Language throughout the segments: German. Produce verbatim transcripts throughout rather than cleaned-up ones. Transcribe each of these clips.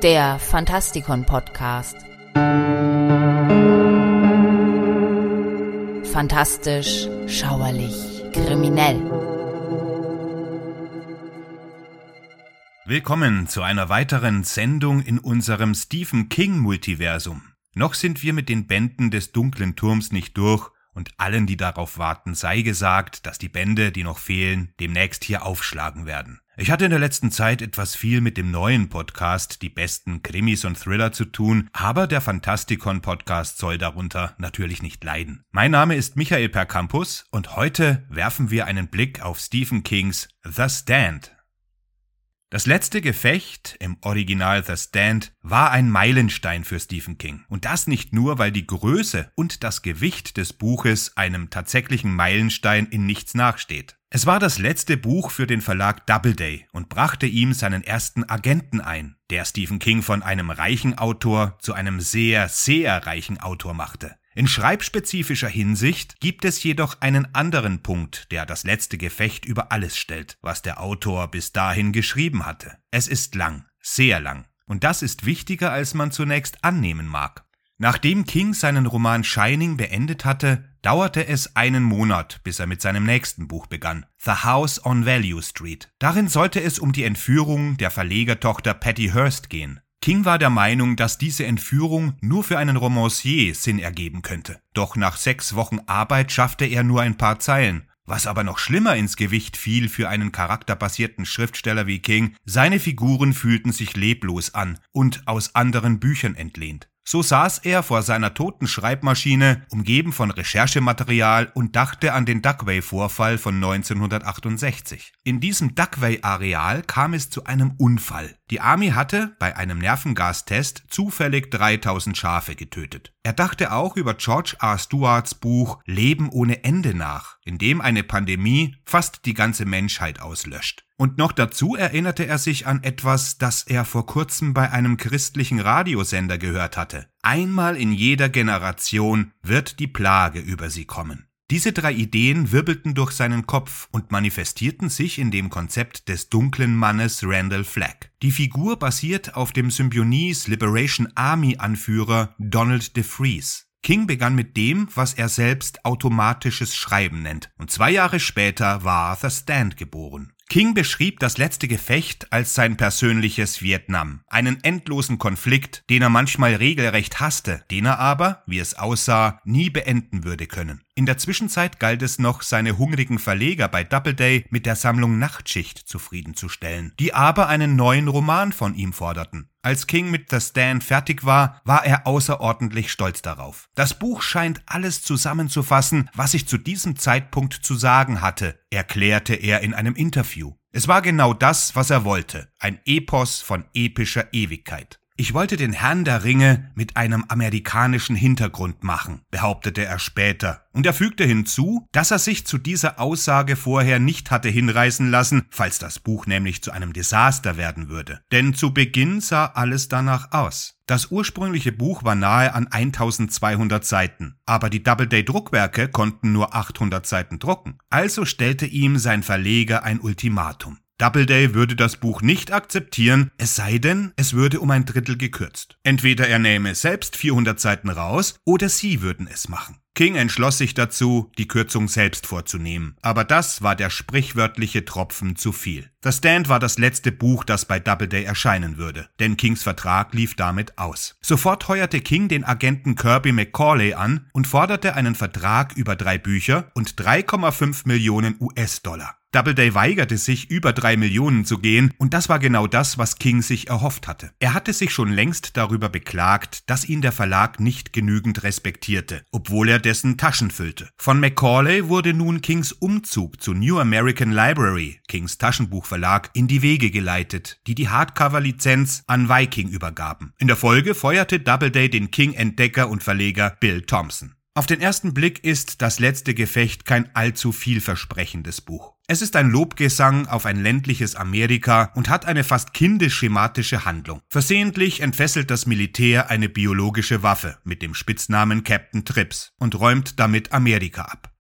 Der Fantastikon-Podcast. Fantastisch, schauerlich, kriminell. Willkommen zu einer weiteren Sendung in unserem Stephen King-Multiversum. Noch sind wir mit den Bänden des Dunklen Turms nicht durch und allen, die darauf warten, sei gesagt, dass die Bände, die noch fehlen, demnächst hier aufschlagen werden. Ich hatte in der letzten Zeit etwas viel mit dem neuen Podcast, die besten Krimis und Thriller, zu tun, aber der Fantastikon-Podcast soll darunter natürlich nicht leiden. Mein Name ist Michael Percampus und heute werfen wir einen Blick auf Stephen Kings The Stand. Das letzte Gefecht, im Original The Stand, war ein Meilenstein für Stephen King. Und das nicht nur, weil die Größe und das Gewicht des Buches einem tatsächlichen Meilenstein in nichts nachsteht. Es war das letzte Buch für den Verlag Doubleday und brachte ihm seinen ersten Agenten ein, der Stephen King von einem reichen Autor zu einem sehr, sehr reichen Autor machte. In schreibspezifischer Hinsicht gibt es jedoch einen anderen Punkt, der das letzte Gefecht über alles stellt, was der Autor bis dahin geschrieben hatte. Es ist lang, sehr lang. Und das ist wichtiger, als man zunächst annehmen mag. Nachdem King seinen Roman Shining beendet hatte, dauerte es einen Monat, bis er mit seinem nächsten Buch begann, The House on Value Street. Darin sollte es um die Entführung der Verlegertochter Patty Hearst gehen. King war der Meinung, dass diese Entführung nur für einen Romancier Sinn ergeben könnte. Doch nach sechs Wochen Arbeit schaffte er nur ein paar Zeilen. Was aber noch schlimmer ins Gewicht fiel für einen charakterbasierten Schriftsteller wie King, seine Figuren fühlten sich leblos an und aus anderen Büchern entlehnt. So saß er vor seiner toten Schreibmaschine, umgeben von Recherchematerial, und dachte an den Duckway-Vorfall von neunzehnhundertachtundsechzig. In diesem Duckway-Areal kam es zu einem Unfall. Die Army hatte bei einem Nervengastest zufällig dreitausend Schafe getötet. Er dachte auch über George R. Stewarts Buch Leben ohne Ende nach, in dem eine Pandemie fast die ganze Menschheit auslöscht. Und noch dazu erinnerte er sich an etwas, das er vor kurzem bei einem christlichen Radiosender gehört hatte. Einmal in jeder Generation wird die Plage über sie kommen. Diese drei Ideen wirbelten durch seinen Kopf und manifestierten sich in dem Konzept des dunklen Mannes Randall Flagg. Die Figur basiert auf dem Symbionese Liberation Army Anführer Donald DeFreeze. King begann mit dem, was er selbst automatisches Schreiben nennt, und zwei Jahre später war The Stand geboren. King beschrieb das letzte Gefecht als sein persönliches Vietnam, einen endlosen Konflikt, den er manchmal regelrecht hasste, den er aber, wie es aussah, nie beenden würde können. In der Zwischenzeit galt es noch, seine hungrigen Verleger bei Doubleday mit der Sammlung Nachtschicht zufriedenzustellen, die aber einen neuen Roman von ihm forderten. Als King mit The Stand fertig war, war er außerordentlich stolz darauf. Das Buch scheint alles zusammenzufassen, was ich zu diesem Zeitpunkt zu sagen hatte, erklärte er in einem Interview. Es war genau das, was er wollte, ein Epos von epischer Ewigkeit. Ich wollte den Herrn der Ringe mit einem amerikanischen Hintergrund machen, behauptete er später. Und er fügte hinzu, dass er sich zu dieser Aussage vorher nicht hatte hinreißen lassen, falls das Buch nämlich zu einem Desaster werden würde. Denn zu Beginn sah alles danach aus. Das ursprüngliche Buch war nahe an eintausendzweihundert Seiten, aber die Doubleday-Druckwerke konnten nur achthundert Seiten drucken. Also stellte ihm sein Verleger ein Ultimatum. Doubleday würde das Buch nicht akzeptieren, es sei denn, es würde um ein Drittel gekürzt. Entweder er nähme selbst vierhundert Seiten raus, oder sie würden es machen. King entschloss sich dazu, die Kürzung selbst vorzunehmen. Aber das war der sprichwörtliche Tropfen zu viel. The Stand war das letzte Buch, das bei Doubleday erscheinen würde, denn Kings Vertrag lief damit aus. Sofort heuerte King den Agenten Kirby McCauley an und forderte einen Vertrag über drei Bücher und drei Komma fünf Millionen U S-Dollar. Doubleday weigerte sich, über drei Millionen zu gehen, und das war genau das, was King sich erhofft hatte. Er hatte sich schon längst darüber beklagt, dass ihn der Verlag nicht genügend respektierte, obwohl er dessen Taschen füllte. Von McCauley wurde nun Kings Umzug zu New American Library, Kings Taschenbuchverlag, in die Wege geleitet, die die Hardcover-Lizenz an Viking übergaben. In der Folge feuerte Doubleday den King-Entdecker und Verleger Bill Thompson. Auf den ersten Blick ist Das letzte Gefecht kein allzu vielversprechendes Buch. Es ist ein Lobgesang auf ein ländliches Amerika und hat eine fast kindisch-schematische Handlung. Versehentlich entfesselt das Militär eine biologische Waffe mit dem Spitznamen Captain Trips und räumt damit Amerika ab.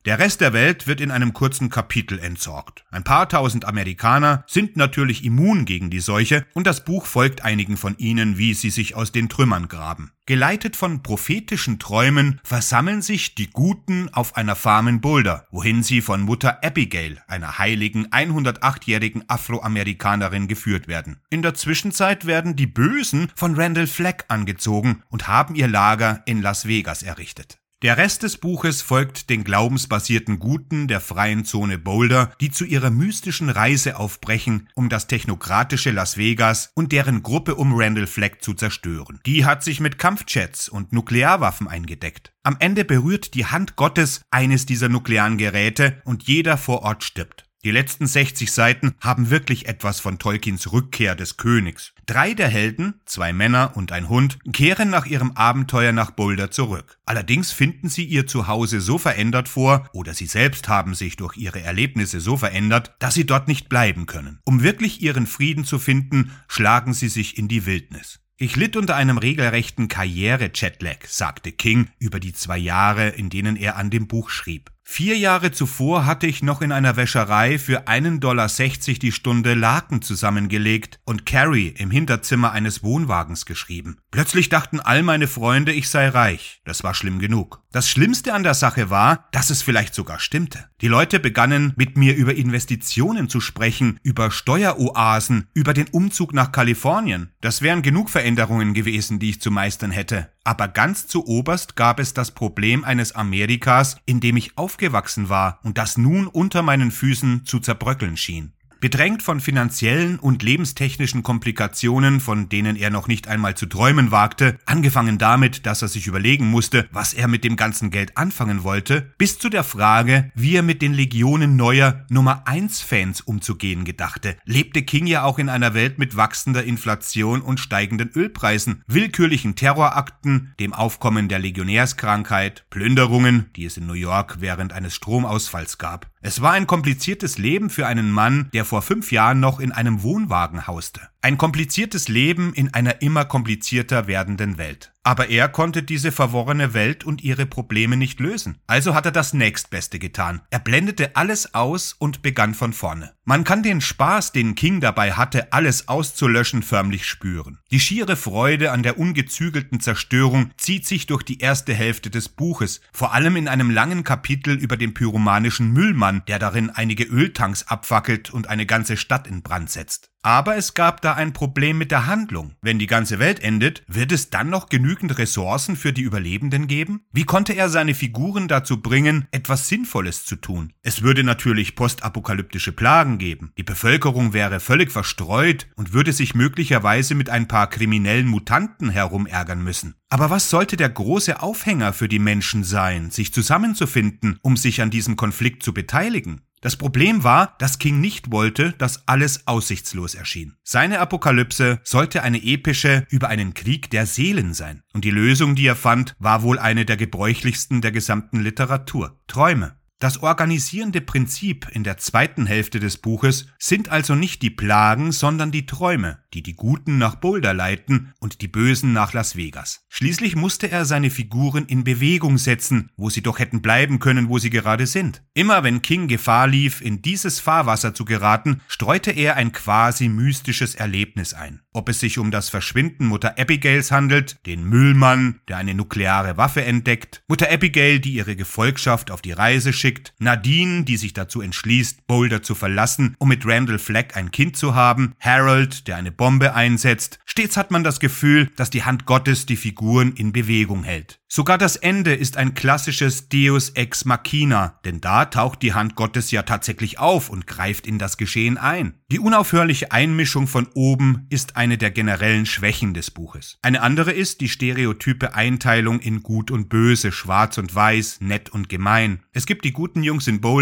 Der Rest der Welt wird in einem kurzen Kapitel entsorgt. Ein paar tausend Amerikaner sind natürlich immun gegen die Seuche und das Buch folgt einigen von ihnen, wie sie sich aus den Trümmern graben. Geleitet von prophetischen Träumen versammeln sich die Guten auf einer Farm in Boulder, wohin sie von Mutter Abigail, einer heiligen hundertachtjährigen Afroamerikanerin, geführt werden. In der Zwischenzeit werden die Bösen von Randall Flagg angezogen und haben ihr Lager in Las Vegas errichtet. Der Rest des Buches folgt den glaubensbasierten Guten der freien Zone Boulder, die zu ihrer mystischen Reise aufbrechen, um das technokratische Las Vegas und deren Gruppe um Randall Flagg zu zerstören. Die hat sich mit Kampfjets und Nuklearwaffen eingedeckt. Am Ende berührt die Hand Gottes eines dieser nuklearen Geräte und jeder vor Ort stirbt. Die letzten sechzig Seiten haben wirklich etwas von Tolkiens Rückkehr des Königs. Drei der Helden, zwei Männer und ein Hund, kehren nach ihrem Abenteuer nach Boulder zurück. Allerdings finden sie ihr Zuhause so verändert vor, oder sie selbst haben sich durch ihre Erlebnisse so verändert, dass sie dort nicht bleiben können. Um wirklich ihren Frieden zu finden, schlagen sie sich in die Wildnis. Ich litt unter einem regelrechten Karriere-Jetlag, sagte King über die zwei Jahre, in denen er an dem Buch schrieb. Vier Jahre zuvor hatte ich noch in einer Wäscherei für einen Dollar sechzig die Stunde Laken zusammengelegt und Carrie im Hinterzimmer eines Wohnwagens geschrieben. Plötzlich dachten all meine Freunde, ich sei reich. Das war schlimm genug. Das Schlimmste an der Sache war, dass es vielleicht sogar stimmte. Die Leute begannen mit mir über Investitionen zu sprechen, über Steueroasen, über den Umzug nach Kalifornien. Das wären genug Veränderungen gewesen, die ich zu meistern hätte. Aber ganz zu oberst gab es das Problem eines Amerikas, in dem ich aufgewachsen war und das nun unter meinen Füßen zu zerbröckeln schien. Bedrängt von finanziellen und lebenstechnischen Komplikationen, von denen er noch nicht einmal zu träumen wagte, angefangen damit, dass er sich überlegen musste, was er mit dem ganzen Geld anfangen wollte, bis zu der Frage, wie er mit den Legionen neuer Nummer eins Fans umzugehen gedachte, lebte King ja auch in einer Welt mit wachsender Inflation und steigenden Ölpreisen, willkürlichen Terrorakten, dem Aufkommen der Legionärskrankheit, Plünderungen, die es in New York während eines Stromausfalls gab. Es war ein kompliziertes Leben für einen Mann, der vor fünf Jahren noch in einem Wohnwagen hauste. Ein kompliziertes Leben in einer immer komplizierter werdenden Welt. Aber er konnte diese verworrene Welt und ihre Probleme nicht lösen. Also hat er das Nächstbeste getan. Er blendete alles aus und begann von vorne. Man kann den Spaß, den King dabei hatte, alles auszulöschen, förmlich spüren. Die schiere Freude an der ungezügelten Zerstörung zieht sich durch die erste Hälfte des Buches, vor allem in einem langen Kapitel über den pyromanischen Müllmann, der darin einige Öltanks abfackelt und eine ganze Stadt in Brand setzt. Aber es gab da ein Problem mit der Handlung. Wenn die ganze Welt endet, wird es dann noch genügend Ressourcen für die Überlebenden geben? Wie konnte er seine Figuren dazu bringen, etwas Sinnvolles zu tun? Es würde natürlich postapokalyptische Plagen geben. Die Bevölkerung wäre völlig verstreut und würde sich möglicherweise mit ein paar kriminellen Mutanten herumärgern müssen. Aber was sollte der große Aufhänger für die Menschen sein, sich zusammenzufinden, um sich an diesem Konflikt zu beteiligen? Das Problem war, dass King nicht wollte, dass alles aussichtslos erschien. Seine Apokalypse sollte eine epische über einen Krieg der Seelen sein. Und die Lösung, die er fand, war wohl eine der gebräuchlichsten der gesamten Literatur. Träume. Das organisierende Prinzip in der zweiten Hälfte des Buches sind also nicht die Plagen, sondern die Träume, die die Guten nach Boulder leiten und die Bösen nach Las Vegas. Schließlich musste er seine Figuren in Bewegung setzen, wo sie doch hätten bleiben können, wo sie gerade sind. Immer wenn King Gefahr lief, in dieses Fahrwasser zu geraten, streute er ein quasi mystisches Erlebnis ein. Ob es sich um das Verschwinden Mutter Abigails handelt, den Müllmann, der eine nukleare Waffe entdeckt, Mutter Abigail, die ihre Gefolgschaft auf die Reise schickt, Nadine, die sich dazu entschließt, Boulder zu verlassen, um mit Randall Flagg ein Kind zu haben, Harold, der eine Bombe einsetzt. Stets hat man das Gefühl, dass die Hand Gottes die Figuren in Bewegung hält. Sogar das Ende ist ein klassisches Deus Ex Machina, denn da taucht die Hand Gottes ja tatsächlich auf und greift in das Geschehen ein. Die unaufhörliche Einmischung von oben ist eine der generellen Schwächen des Buches. Eine andere ist die stereotype Einteilung in Gut und Böse, Schwarz und Weiß, nett und gemein. Es gibt die guten Jungs in Boulder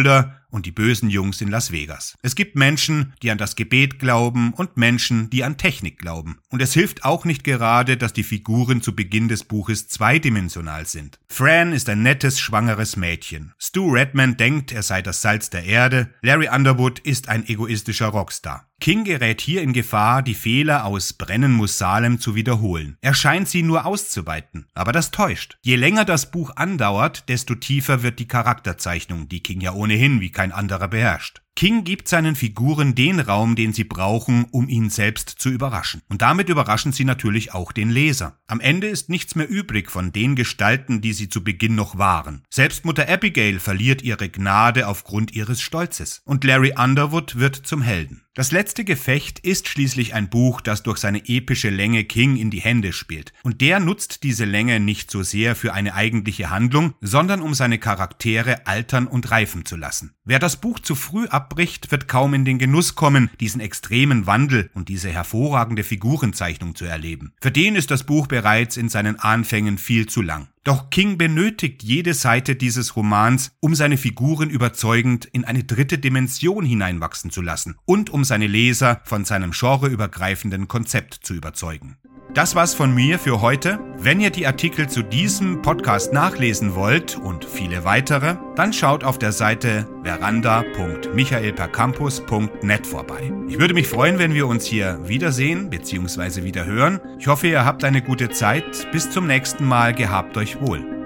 und die bösen Jungs in Las Vegas. Es gibt Menschen, die an das Gebet glauben und Menschen, die an Technik glauben. Und es hilft auch nicht gerade, dass die Figuren zu Beginn des Buches zweidimensional sind. Fran ist ein nettes, schwangeres Mädchen. Stu Redman denkt, er sei das Salz der Erde. Larry Underwood ist ein egoistischer Rockstar. King gerät hier in Gefahr, die Fehler aus Brennen muss Salem zu wiederholen. Er scheint sie nur auszuweiten, aber das täuscht. Je länger das Buch andauert, desto tiefer wird die Charakterzeichnung, die King ja ohnehin wie kein anderer beherrscht. King gibt seinen Figuren den Raum, den sie brauchen, um ihn selbst zu überraschen. Und damit überraschen sie natürlich auch den Leser. Am Ende ist nichts mehr übrig von den Gestalten, die sie zu Beginn noch waren. Selbst Mutter Abigail verliert ihre Gnade aufgrund ihres Stolzes. Und Larry Underwood wird zum Helden. Das letzte Gefecht ist schließlich ein Buch, das durch seine epische Länge King in die Hände spielt. Und der nutzt diese Länge nicht so sehr für eine eigentliche Handlung, sondern um seine Charaktere altern und reifen zu lassen. Wer das Buch zu früh abbricht, wird kaum in den Genuss kommen, diesen extremen Wandel und diese hervorragende Figurenzeichnung zu erleben. Für den ist das Buch bereits in seinen Anfängen viel zu lang. Doch King benötigt jede Seite dieses Romans, um seine Figuren überzeugend in eine dritte Dimension hineinwachsen zu lassen und um seine Leser von seinem genreübergreifenden Konzept zu überzeugen. Das war's von mir für heute. Wenn ihr die Artikel zu diesem Podcast nachlesen wollt und viele weitere, dann schaut auf der Seite veranda punkt michael per campus punkt net vorbei. Ich würde mich freuen, wenn wir uns hier wiedersehen bzw. wieder hören. Ich hoffe, ihr habt eine gute Zeit. Bis zum nächsten Mal. Gehabt euch wohl.